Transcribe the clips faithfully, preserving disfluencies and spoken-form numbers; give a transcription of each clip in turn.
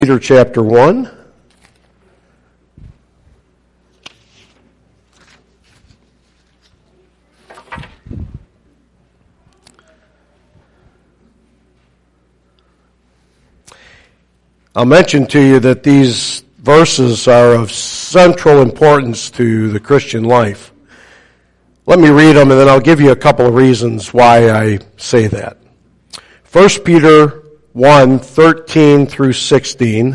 Peter chapter one. I'll mention to you that these verses are of central importance to the Christian life. Let me read them and then I'll give you a couple of reasons why I say that. First Peter one, thirteen through sixteen.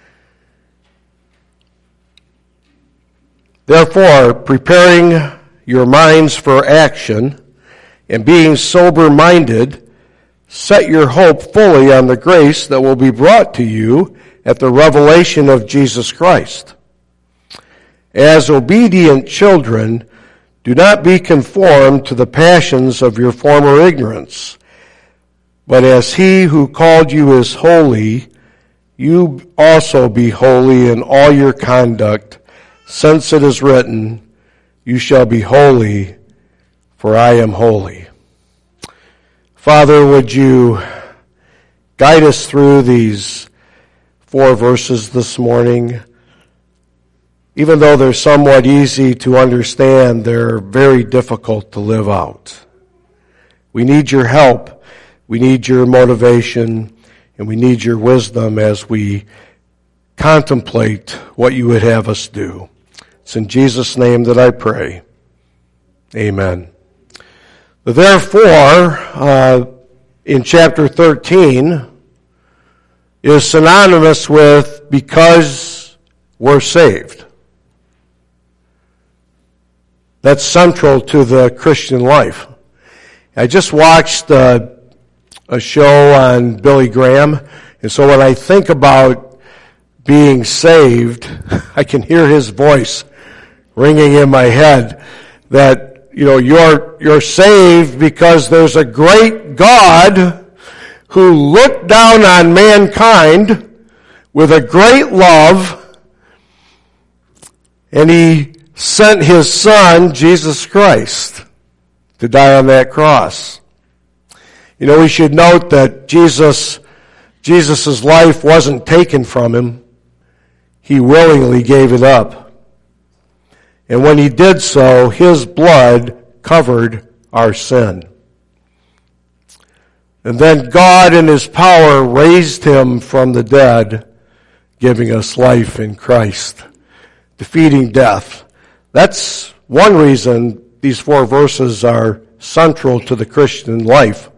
Therefore, preparing your minds for action and being sober-minded, set your hope fully on the grace that will be brought to you at the revelation of Jesus Christ. As obedient children, do not be conformed to the passions of your former ignorance, but as he who called you is holy, you also be holy in all your conduct, since it is written, you shall be holy, for I am holy. Father, would you guide us through these four verses this morning? Even though they're somewhat easy to understand, they're very difficult to live out. We need your help. We need your motivation, and we need your wisdom as we contemplate what you would have us do. It's in Jesus' name that I pray. Amen. Therefore, uh, in chapter thirteen, is synonymous with because we're saved. That's central to the Christian life. I just watched uh, a show on Billy Graham, and so when I think about being saved, I can hear his voice ringing in my head that, you know, you're you're saved because there's a great God who looked down on mankind with a great love, and he sent his son, Jesus Christ, to die on that cross. You know, we should note that Jesus, Jesus' life wasn't taken from him. He willingly gave it up. And when he did so, his blood covered our sin. And then God in his power raised him from the dead, giving us life in Christ, defeating death. That's one reason these four verses are central to the Christian life.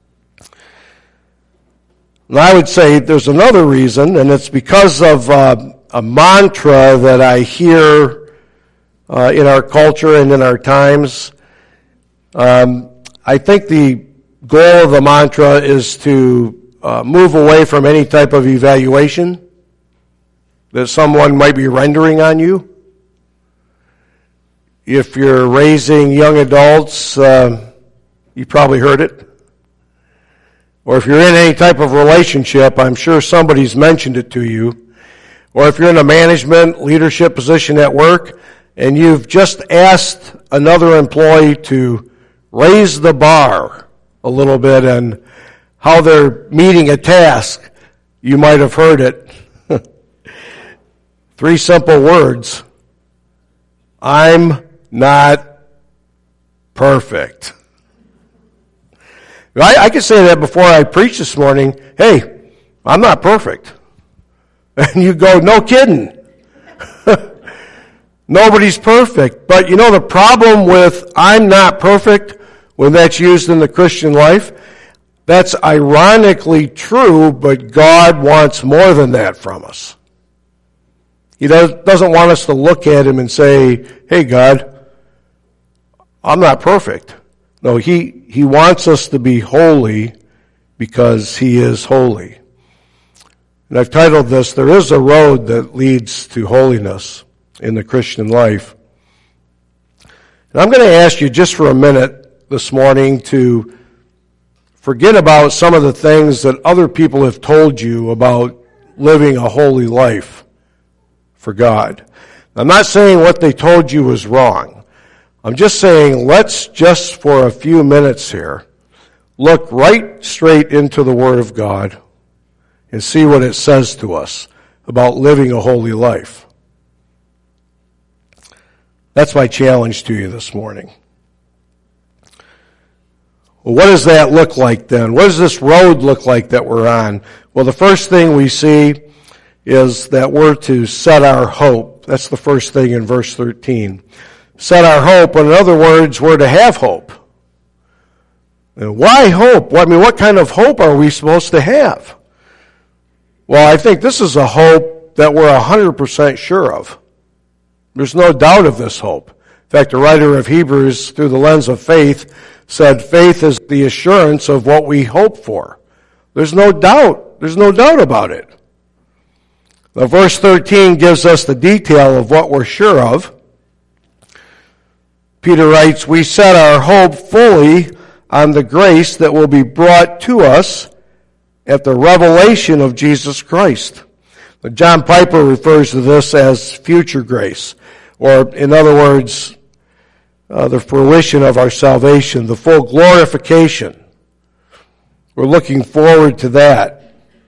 And I would say there's another reason, and it's because of uh, a mantra that I hear uh, in our culture and in our times. Um, I think the goal of the mantra is to uh, move away from any type of evaluation that someone might be rendering on you. If you're raising young adults, uh, you probably heard it. Or if you're in any type of relationship, I'm sure somebody's mentioned it to you. Or if you're in a management, leadership position at work, and you've just asked another employee to raise the bar a little bit and how they're meeting a task, you might have heard it. Three simple words. I'm not perfect. I, I could say that before I preach this morning. Hey, I'm not perfect. And you go, no kidding. Nobody's perfect. But you know the problem with I'm not perfect when that's used in the Christian life? That's ironically true, but God wants more than that from us. He does, doesn't want us to look at him and say, hey God, I'm not perfect. No, he, he wants us to be holy because he is holy. And I've titled this, There is a Road That Leads to Holiness in the Christian Life. And I'm going to ask you just for a minute this morning to forget about some of the things that other people have told you about living a holy life for God. I'm not saying what they told you was wrong. I'm just saying, let's just for a few minutes here look right straight into the Word of God and see what it says to us about living a holy life? That's my challenge to you this morning. Well, what does that look like then? What does this road look like that we're on? Well, the first thing we see is that we're to set our hope. That's the first thing in verse thirteen. Set our hope. In other words, we're to have hope. And why hope? Well, I mean, what kind of hope are we supposed to have? Well, I think this is a hope that we're one hundred percent sure of. There's no doubt of this hope. In fact, the writer of Hebrews, through the lens of faith, said faith is the assurance of what we hope for. There's no doubt. There's no doubt about it. Now, verse thirteen gives us the detail of what we're sure of. Peter writes, we set our hope fully on the grace that will be brought to us at the revelation of Jesus Christ. Now, John Piper refers to this as future grace, or in other words, uh, the fruition of our salvation, the full glorification. We're looking forward to that.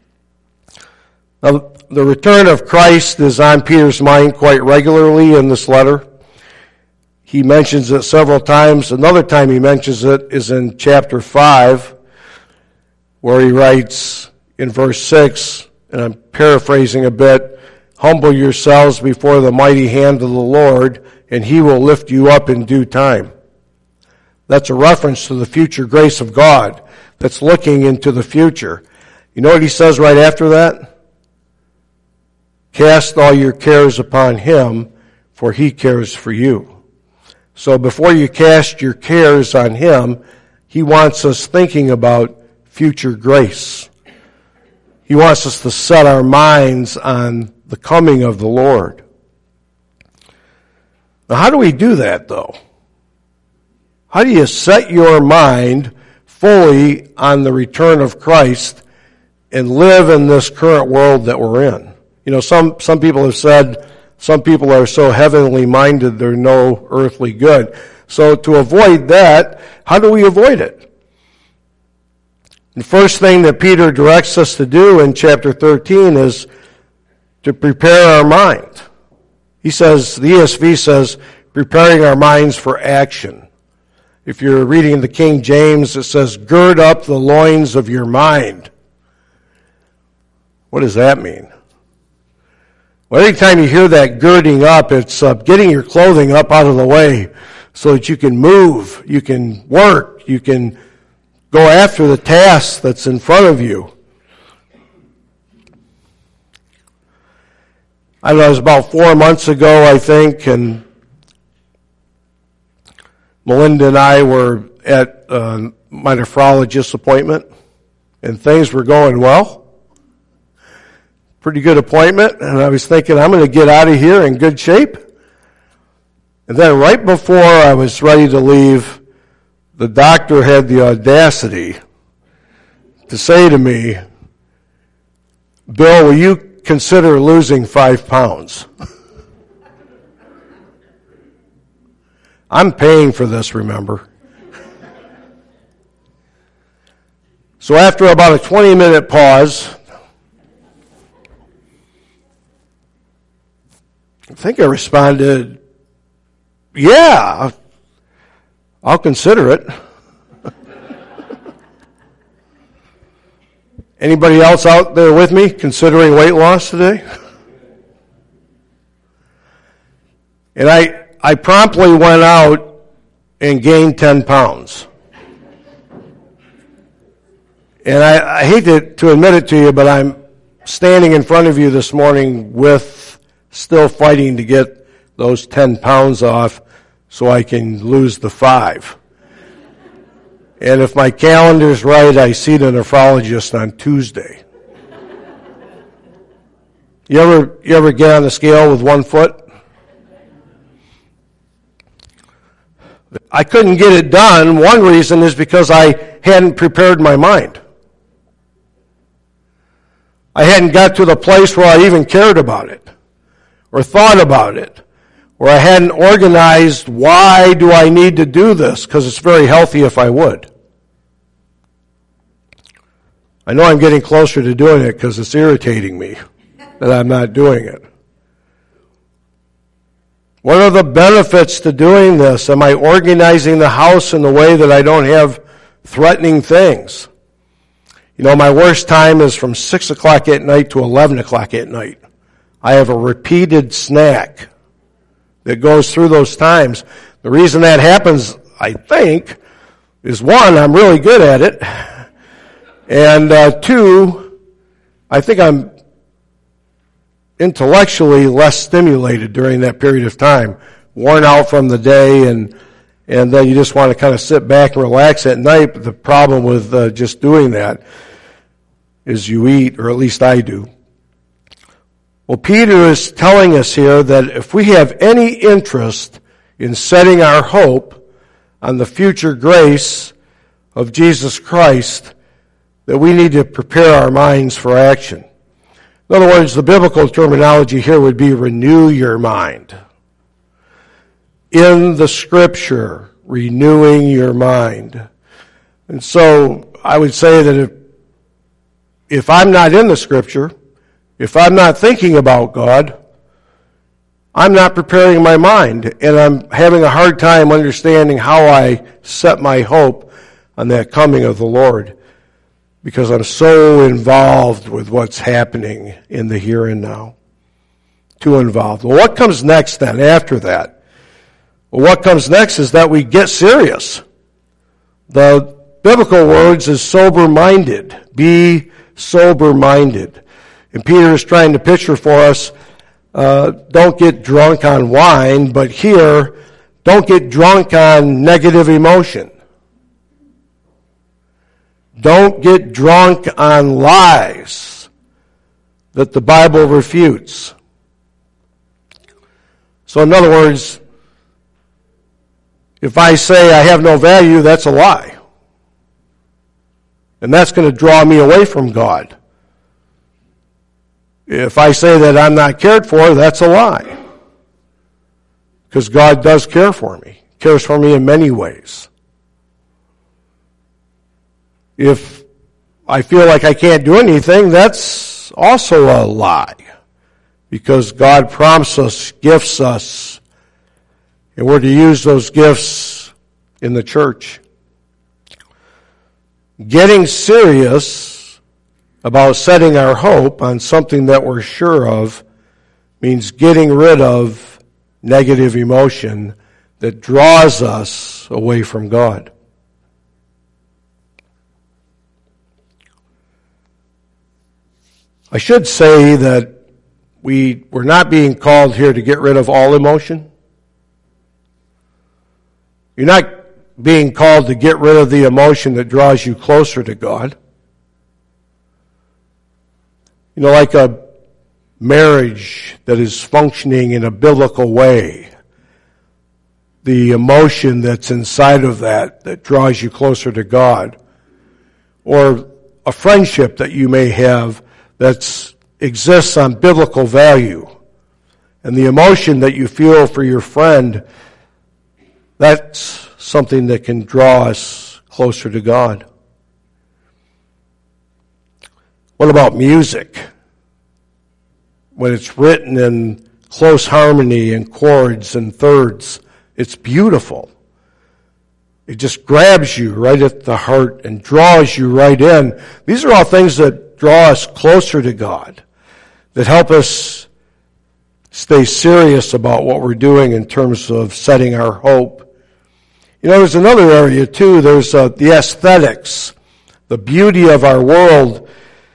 Now, the return of Christ is on Peter's mind quite regularly in this letter. He mentions it several times. Another time he mentions it is in chapter five, where he writes in verse six, and I'm paraphrasing a bit, humble yourselves before the mighty hand of the Lord, and he will lift you up in due time. That's a reference to the future grace of God that's looking into the future. You know what he says right after that? Cast all your cares upon him, for he cares for you. So before you cast your cares on him, he wants us thinking about future grace. He wants us to set our minds on the coming of the Lord. Now, how do we do that, though? How do you set your mind fully on the return of Christ and live in this current world that we're in? You know, some, some people have said, some people are so heavenly minded they're no earthly good. So to avoid that, how do we avoid it? The first thing that Peter directs us to do in chapter thirteen is to prepare our mind. He says, the E S V says, preparing our minds for action. If you're reading the King James, it says, gird up the loins of your mind. What does that mean? Well, anytime you hear that girding up, it's uh, getting your clothing up out of the way so that you can move, you can work, you can go after the task that's in front of you. I don't know, it was about four months ago, I think, and Melinda and I were at uh, my nephrologist's appointment, and things were going well. Pretty good appointment, and I was thinking, I'm going to get out of here in good shape. And then right before I was ready to leave, the doctor had the audacity to say to me, Bill, will you consider losing five pounds? I'm paying for this, remember? So after about a twenty-minute pause, I think I responded, yeah, I'll consider it. Anybody else out there with me considering weight loss today? And I, I promptly went out and gained ten pounds. And I, I hate to, to admit it to you, but I'm standing in front of you this morning with still fighting to get those ten pounds off so I can lose the five. And if my calendar's right, I see the nephrologist on Tuesday. You ever, you ever get on the scale with one foot? I couldn't get it done. One reason is because I hadn't prepared my mind. I hadn't got to the place where I even cared about it or thought about it, where I hadn't organized why do I need to do this, because it's very healthy if I would. I know I'm getting closer to doing it because it's irritating me. that I'm not doing it? What are the benefits to doing this? Am I organizing the house in a way that I don't have threatening things? You know, my worst time is from six o'clock at night to eleven o'clock at night. I have a repeated snack that goes through those times. The reason that happens, I think, is one, I'm really good at it. And uh, two, I think I'm intellectually less stimulated during that period of time, worn out from the day, and and then you just want to kind of sit back and relax at night. But the problem with uh, just doing that is you eat, or at least I do. Well, Peter is telling us here that if we have any interest in setting our hope on the future grace of Jesus Christ, that we need to prepare our minds for action. In other words, the biblical terminology here would be renew your mind. In the Scripture, renewing your mind. And so I would say that if, if I'm not in the Scripture, if I'm not thinking about God, I'm not preparing my mind, and I'm having a hard time understanding how I set my hope on that coming of the Lord, because I'm so involved with what's happening in the here and now. Too involved. Well, what comes next then after that? Well, what comes next is that we get serious. The biblical words is sober-minded. Be sober-minded. And Peter is trying to picture for us, uh, don't get drunk on wine, but here, don't get drunk on negative emotion. Don't get drunk on lies that the Bible refutes. So in other words, if I say I have no value, that's a lie. And that's going to draw me away from God. If I say that I'm not cared for, that's a lie. Because God does care for me. Cares for me in many ways. If I feel like I can't do anything, that's also a lie. Because God promises us, gifts us, and we're to use those gifts in the church. Getting serious about setting our hope on something that we're sure of means getting rid of negative emotion that draws us away from God. I should say that we, we're not being called here to get rid of all emotion. You're not being called to get rid of the emotion that draws you closer to God. You know, like a marriage that is functioning in a biblical way, the emotion that's inside of that that draws you closer to God, or a friendship that you may have that exists on biblical value, and the emotion that you feel for your friend, that's something that can draw us closer to God. What about music? When it's written in close harmony and chords and thirds, it's beautiful. It just grabs you right at the heart and draws you right in. These are all things that draw us closer to God, that help us stay serious about what we're doing in terms of setting our hope. You know, there's another area too. There's uh, the aesthetics, the beauty of our world.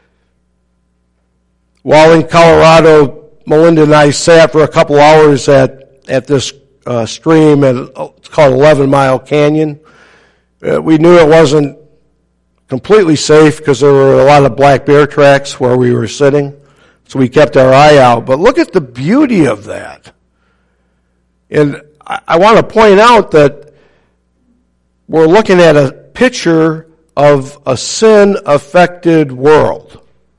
While in Colorado, Melinda and I sat for a couple hours at, at this uh, stream, and it's called Eleven Mile Canyon. Uh, we knew it wasn't completely safe because there were a lot of black bear tracks where we were sitting, so we kept our eye out. But look at the beauty of that. And I, I want to point out that we're looking at a picture of a sin-affected world.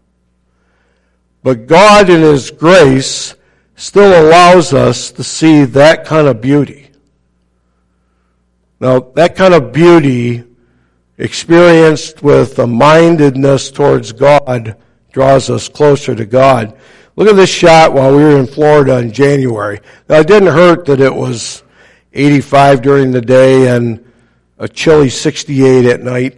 But God in His grace still allows us to see that kind of beauty. Now, that kind of beauty experienced with a mindedness towards God draws us closer to God. Look at this shot while we were in Florida in January. Now, it didn't hurt that it was eighty-five during the day and a chilly sixty-eight at night.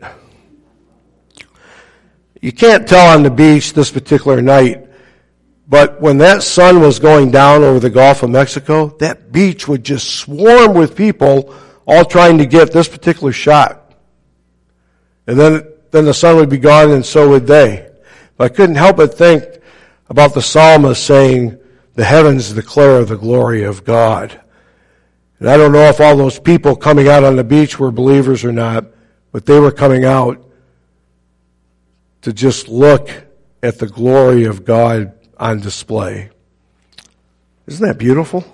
You can't tell on the beach this particular night, but when that sun was going down over the Gulf of Mexico, that beach would just swarm with people all trying to get this particular shot. And then, then the sun would be gone and so would they. But I couldn't help but think about the psalmist saying, the heavens declare the glory of God. And I don't know if all those people coming out on the beach were believers or not, but they were coming out to just look at the glory of God on display. Isn't that beautiful?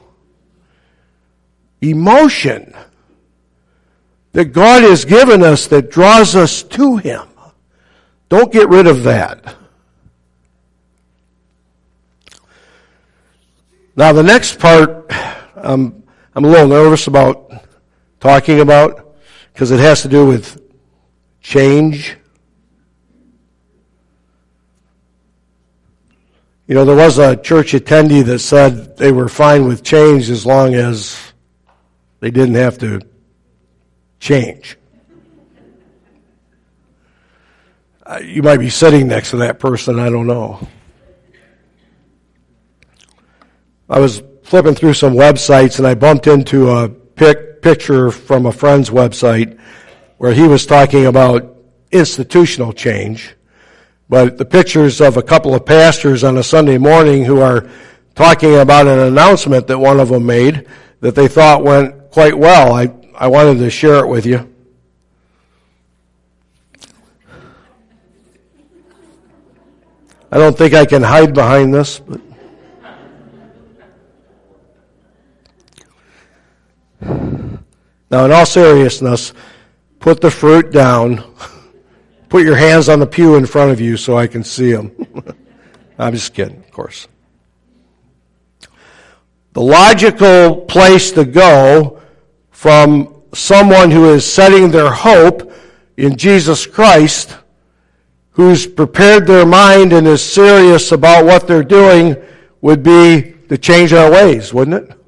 Emotion that God has given us that draws us to Him. Don't get rid of that. Now the next part, um, I'm a little nervous about talking about because it has to do with change. You know, there was a church attendee that said they were fine with change as long as they didn't have to change. Uh, you might be sitting next to that person, I don't know. I was flipping through some websites and I bumped into a pic, picture from a friend's website where he was talking about institutional change. But the pictures of a couple of pastors on a Sunday morning who are talking about an announcement that one of them made that they thought went quite well. I, I wanted to share it with you. I don't think I can hide behind this, but now, in all seriousness, put the fruit down. Put your hands on the pew in front of you so I can see them. I'm just kidding, of course. The logical place to go from someone who is setting their hope in Jesus Christ, who's prepared their mind and is serious about what they're doing, would be to change our ways, wouldn't it?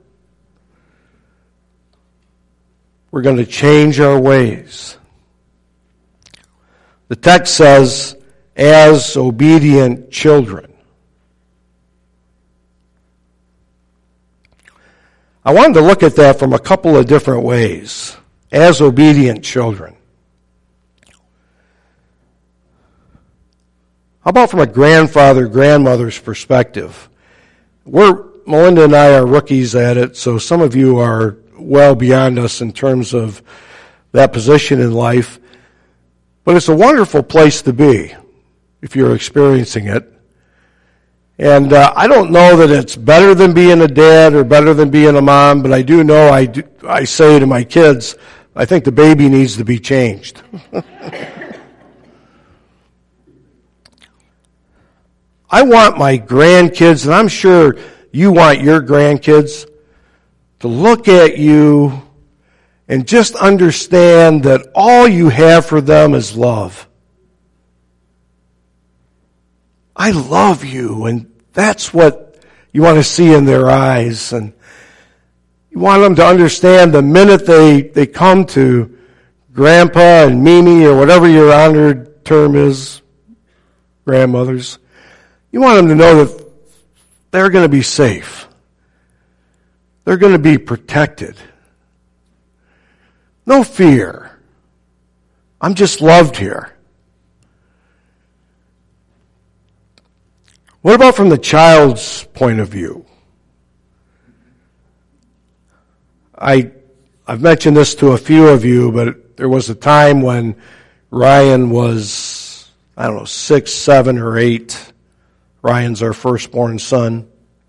We're going to change our ways. The text says, as obedient children. I wanted to look at that from a couple of different ways. As obedient children. How about from a grandfather, grandmother's perspective? We're, Melinda and I are rookies at it, so some of you are well beyond us in terms of that position in life. But it's a wonderful place to be if you're experiencing it. And uh, I don't know that it's better than being a dad or better than being a mom, but I do know I, do, I say to my kids, I think the baby needs to be changed. I want my grandkids, and I'm sure you want your grandkids, to look at you and just understand that all you have for them is love. I love you, and that's what you want to see in their eyes. And you want them to understand the minute they, they come to Grandpa and Mimi or whatever your honored term is, grandmothers, you want them to know that they're going to be safe. They're going to be protected. No fear. I'm just loved here. What about from the child's point of view? I, I've mentioned this to a few of you, but there was a time when Ryan was, I don't know, six, seven, or eight. Ryan's our firstborn son.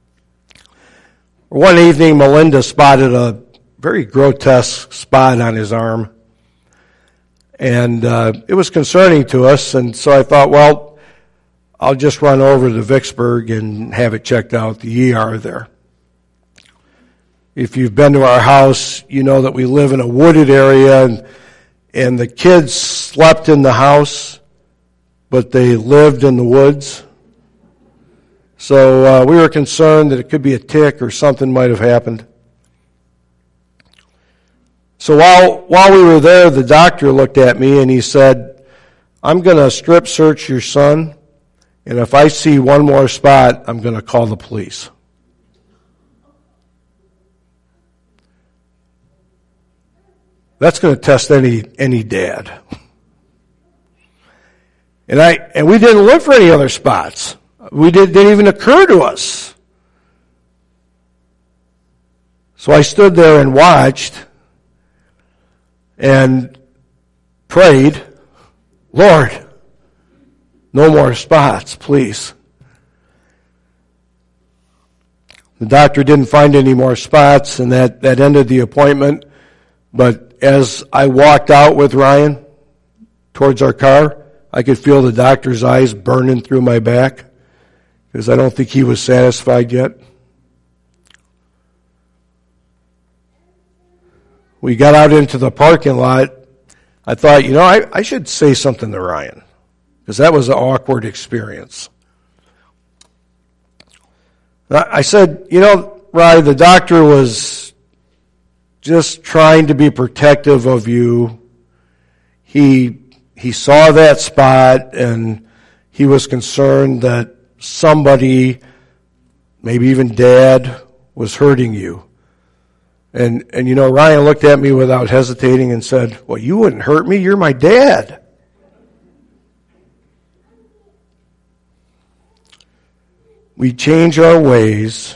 One evening, Melinda spotted a very grotesque spot on his arm. And uh, it was concerning to us, and so I thought, well, I'll just run over to Vicksburg and have it checked out, the E R there. If you've been to our house, you know that we live in a wooded area, and, and the kids slept in the house, but they lived in the woods. So uh, we were concerned that it could be a tick or something might have happened. So while while we were there, the doctor looked at me and he said, I'm going to strip search your son, and if I see one more spot, I'm going to call the police. That's going to test any any dad. And I and we didn't look for any other spots. We did, didn't even occur to us. So I stood there and watched and prayed, Lord, no more spots, please. The doctor didn't find any more spots, and that, that ended the appointment. But as I walked out with Ryan towards our car, I could feel the doctor's eyes burning through my back, because I don't think he was satisfied yet. We got out into the parking lot. I thought, you know, I, I should say something to Ryan, because that was an awkward experience. I said, you know, Ryan, the doctor was just trying to be protective of you. He he saw that spot, and he was concerned that somebody, maybe even Dad, was hurting you. And, and you know, Ryan looked at me without hesitating and said, well, you wouldn't hurt me. You're my dad. We change our ways,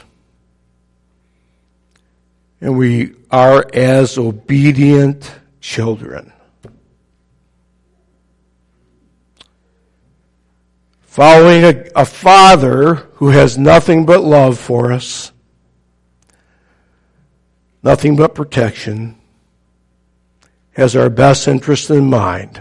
and we are as obedient children. Following a, a father who has nothing but love for us, nothing but protection, has our best interest in mind.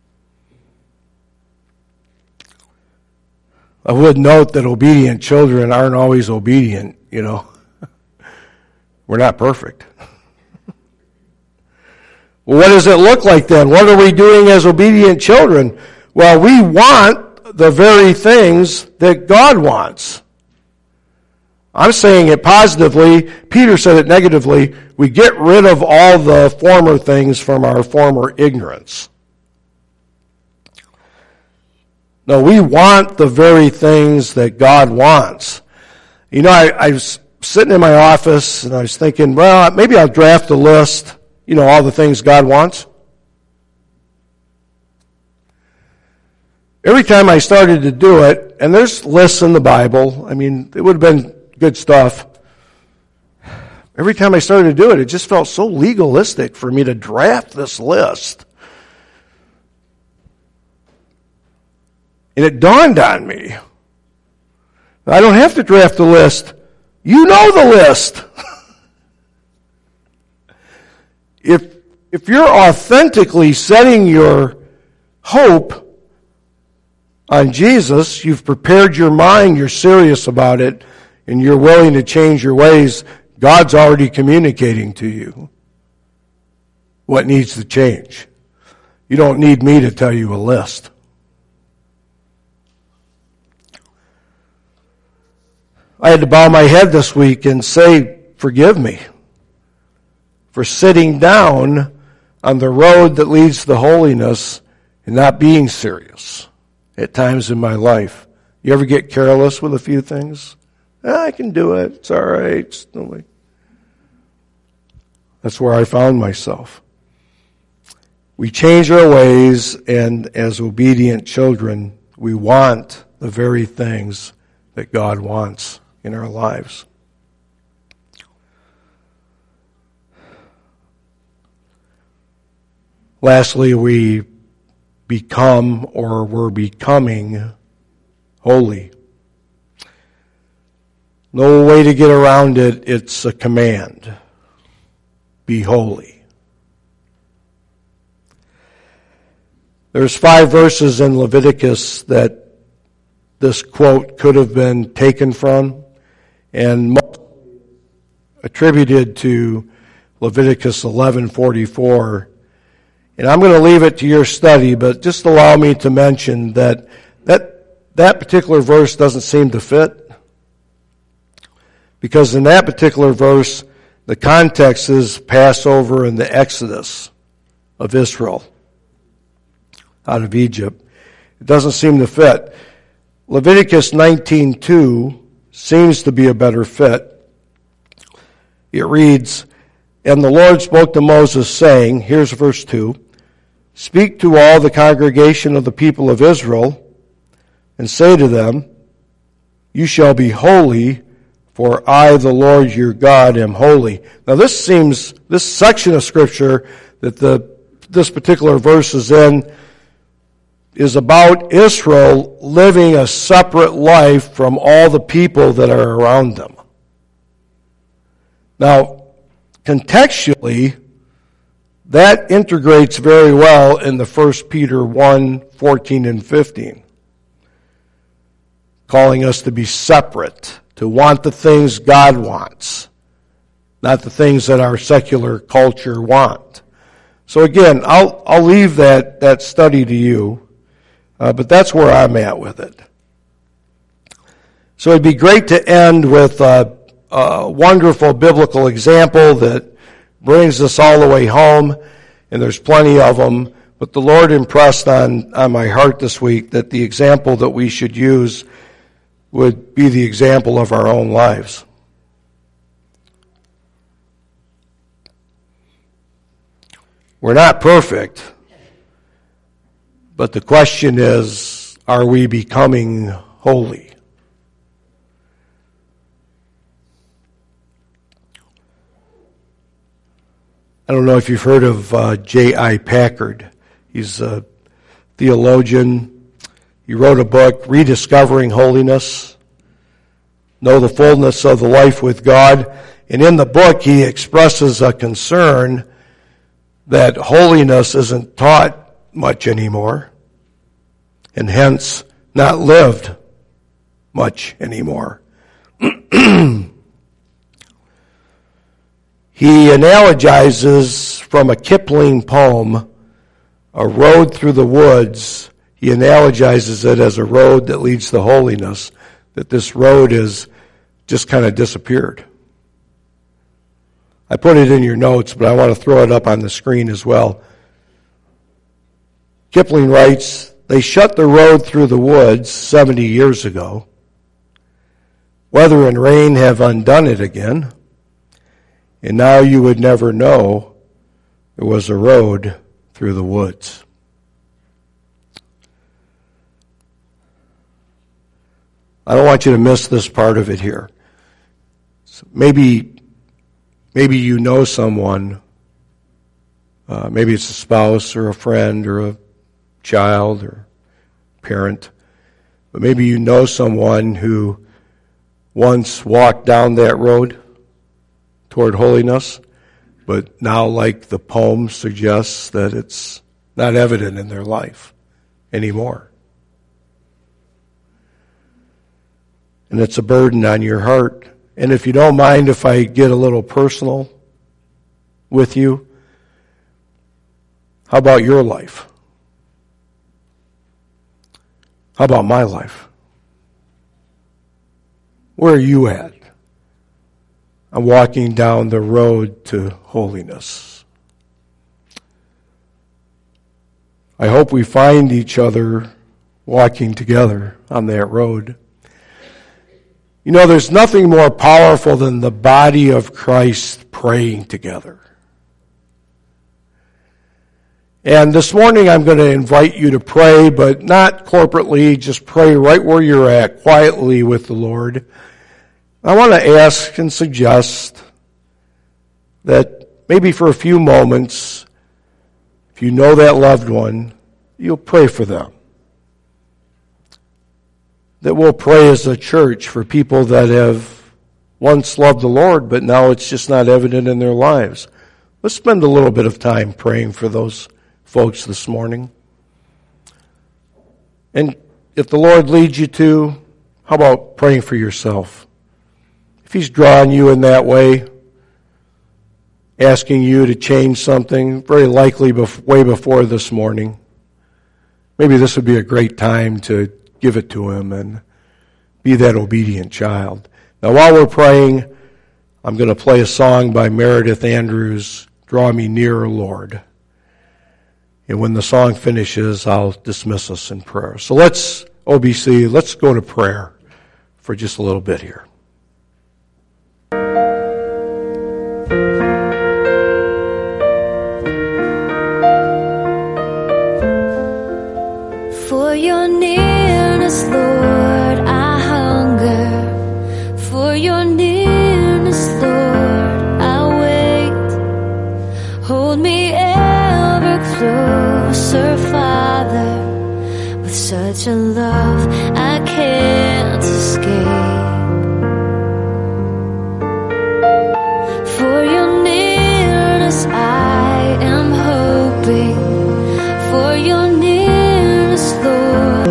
I would note that obedient children aren't always obedient, you know. We're not perfect. Well, what does it look like then? What are we doing as obedient children? Well, we want the very things that God wants. I'm saying it positively. Peter said it negatively. We get rid of all the former things from our former ignorance. No, we want the very things that God wants. You know, I, I was sitting in my office and I was thinking, well, maybe I'll draft a list, you know, all the things God wants. Every time I started to do it, and there's lists in the Bible, I mean, it would have been good stuff. Every time I started to do it, it just felt so legalistic for me to draft this list. And it dawned on me, I don't have to draft the list. You know the list. if if you're authentically setting your hope on Jesus, you've prepared your mind, you're serious about it, and you're willing to change your ways, God's already communicating to you what needs to change. You don't need me to tell you a list. I had to bow my head this week and say, forgive me for sitting down on the road that leads to holiness and not being serious at times in my life. You ever get careless with a few things? Ah, I can do it. It's all right. That's where I found myself. We change our ways, and as obedient children, we want the very things that God wants in our lives. Lastly, we become, or we're becoming, holy. No way to get around it. It's a command. Be holy. There's five verses in Leviticus that this quote could have been taken from, and most attributed to Leviticus eleven forty-four. And I'm going to leave it to your study, but just allow me to mention that that, that particular verse doesn't seem to fit Because in that particular verse, the context is Passover and the Exodus of Israel out of Egypt. It doesn't seem to fit. Leviticus nineteen two seems to be a better fit. It reads, "And the Lord spoke to Moses, saying," here's verse two, "Speak to all the congregation of the people of Israel, and say to them, You shall be holy, for I, the Lord your God, am holy." Now this seems, this section of Scripture that the this particular verse is in is about Israel living a separate life from all the people that are around them. Now, contextually, that integrates very well in the First Peter one, fourteen and fifteen, calling us to be separate, to want the things God wants, not the things that our secular culture want. So again, I'll I'll leave that, that study to you, uh, but that's where I'm at with it. So it'd be great to end with a, a wonderful biblical example that brings us all the way home, and there's plenty of them, but the Lord impressed on, on my heart this week that the example that we should use would be the example of our own lives. We're not perfect, but the question is, are we becoming holy? I don't know if you've heard of uh, J I Packer. He's a theologian. He wrote a book, Rediscovering Holiness, Know the Fullness of the Life with God. And in the book, he expresses a concern that holiness isn't taught much anymore, and hence not lived much anymore. He analogizes from a Kipling poem, A Road Through the Woods. He analogizes it as a road that leads to holiness, that this road has just kind of disappeared. I put it in your notes, but I want to throw it up on the screen as well. Kipling writes, "They shut the road through the woods seventy years ago. Weather and rain have undone it again, and now you would never know there was a road through the woods." I don't want you to miss this part of it here. So maybe, maybe you know someone, uh, maybe it's a spouse or a friend or a child or parent, but maybe you know someone who once walked down that road toward holiness, but now, like the poem suggests, that it's not evident in their life anymore. And it's a burden on your heart. And if you don't mind if I get a little personal with you, how about your life? How about my life? Where are you at? I'm walking down the road to holiness. I hope we find each other walking together on that road. You know, there's nothing more powerful than the body of Christ praying together. And this morning I'm going to invite you to pray, but not corporately, just pray right where you're at, quietly with the Lord. I want to ask and suggest that maybe for a few moments, if you know that loved one, you'll pray for them. That we'll pray as a church for people that have once loved the Lord, but now it's just not evident in their lives. Let's spend a little bit of time praying for those folks this morning. And if the Lord leads you to, how about praying for yourself? If He's drawing you in that way, asking you to change something, very likely bef- way before this morning, maybe this would be a great time to give it to Him and be that obedient child. Now while we're praying, I'm going to play a song by Meredith Andrews, Draw Me Nearer, Lord. And when the song finishes, I'll dismiss us in prayer. So let's, O B C, let's go to prayer for just a little bit here. For your nearness, Lord, I hunger. For your nearness, Lord, I wait. Hold me ever closer, Father, with such a love I can't escape. For your nearness I am hoping. For your nearness, Lord.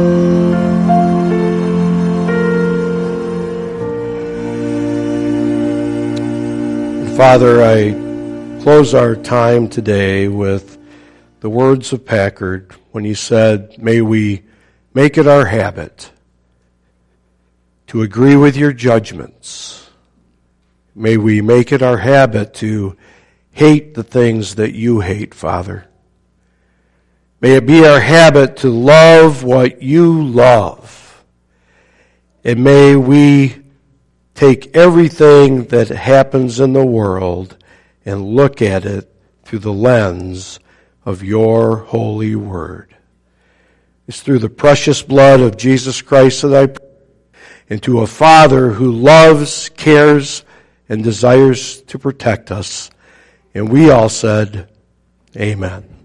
Father, I close our time today with the words of Packard when he said, may we make it our habit to agree with your judgments. May we make it our habit to hate the things that you hate, Father. May it be our habit to love what you love. And may we take everything that happens in the world and look at it through the lens of your holy word. It's through the precious blood of Jesus Christ that I pray, and to a Father who loves, cares, and desires to protect us. And we all said, Amen.